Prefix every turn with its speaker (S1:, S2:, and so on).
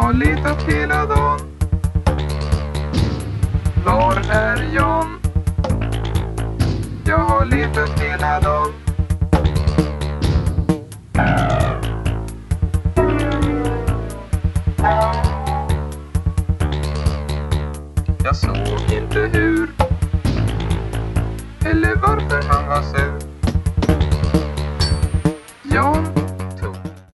S1: har letat hela dagen. Var är Jan? Jag har letat hela dagen.